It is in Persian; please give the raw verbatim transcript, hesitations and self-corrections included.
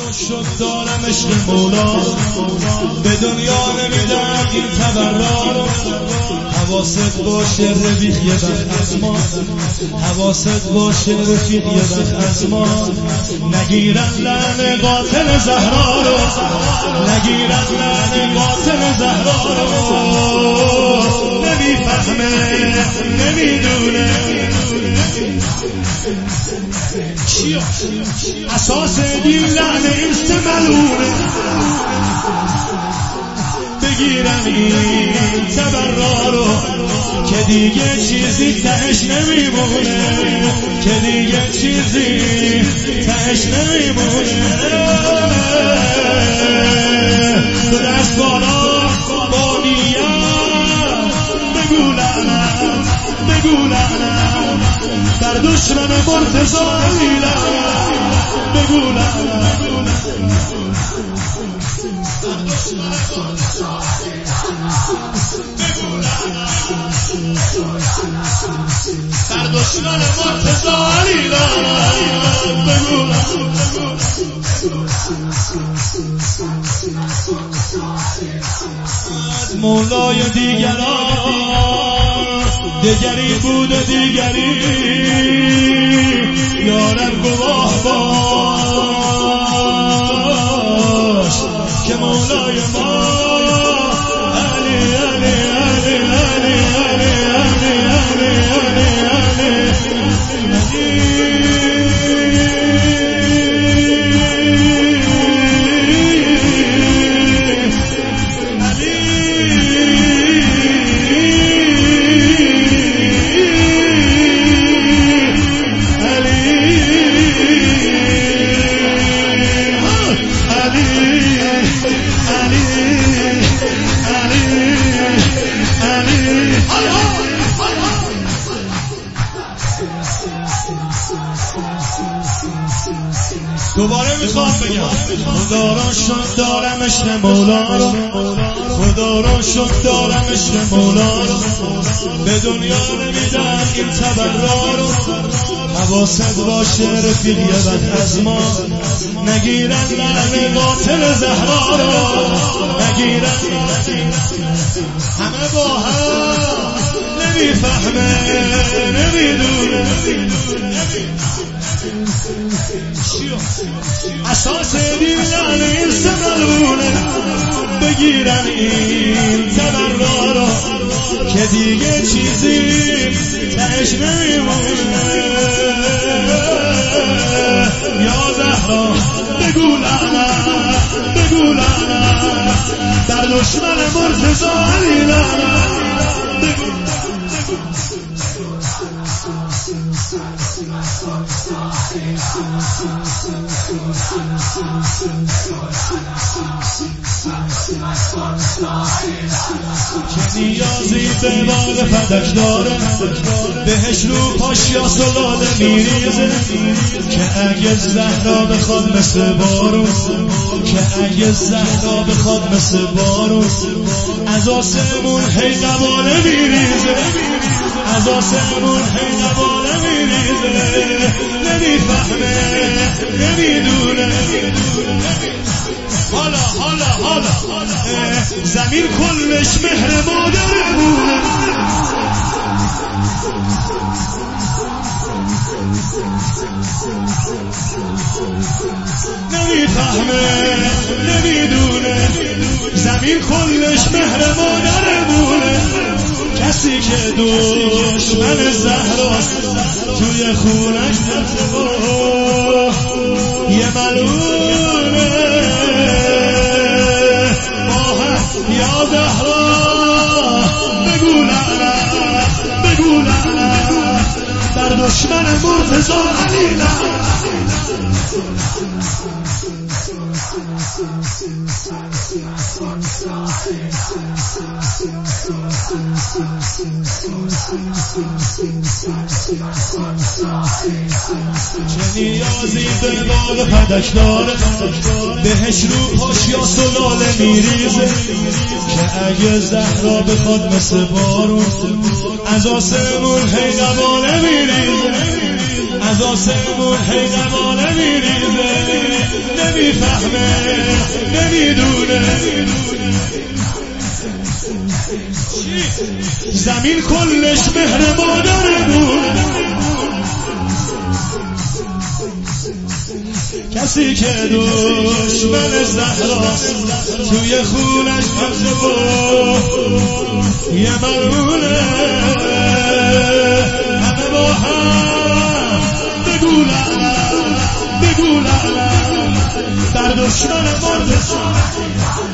شد دارم عشق مولا به دنیا نمیدم این تبرا رو. حواست باشه رفیق یه وقت از ما، حواست باشه رفیق یه وقت از ما. نگیرن لعنه قاتل زهرا رو، نگیرن لعنه قاتل زهرا رو. نمیفهمه نمیدونه چیه اساس دین، لعنه ایست ملونه. بگیرم این تبرا رو که دیگه چیزی تهش نمیمونه، که دیگه چیزی تهش نمیمونه. تو دست بالا با نیت بگو لعنت، بگو لعنت بر دشمن مرتضی لعنت، بگو لعنت بر دشمن مرتضی لعنت، بگو مولای دیگران دیگری بود و دیگری یارم گواه باش که مولای ما علی علی علی علی علی علی علی علی دوباره میخوام بگم خدا را شد دارم عشق مولا رو، خدا را شد دارم عشق مولا رو. به دنیا نمیدم این تبرا رو. حواست باشه رفیق یه وقت از ما، نگیرن لعنه قاتل زهرا رو، نگیرن همه با هم نمیفهمه نمیدونه اساس دین لعنه ایست ملونه. بگیرن این تبرا رو که دیگه چیزی تهش نمیمونه. یا زهرا بگو لعنت، بگو لعنت در دشمن مرتضی لعنت، بگو چه نیازی به باغ فدک داره، بهش رو پاش یا سلاله میریزه. که اگه زهرا بخواد مثل بارون، که اگه زهرا بخواد مثل بارون از آسمون هی قباله میریزه، از آسمون هی قباله میریزه. نمیفهمه نمیدونه حالا حالا حالا زمین کلش مهر مادرمونه. نمیفهمه نمیدونه زمین کلش مهر مادرمونه. کسی که دشمن زهراست توی خونش یه ملونه. یا زهرا بگو لعنت، بگو لعنت بر دشمن مرتضی علی لعنت. چه نیازی به باغ فدک داره، بهش رو پاش یا سلاله میریزه. که اگه زهرا بخواد مثل بارون از آسمون هی قباله میریزه، از آسمون هی قباله میریزه. نمی نمیفهمه نمیدونه زمین کلش مهر مادرمون کسی که دشمن زهراست توی خونش مغزه و یه مرونه همه با هم بگو لعنت بگو لعنت بر دشمن مرد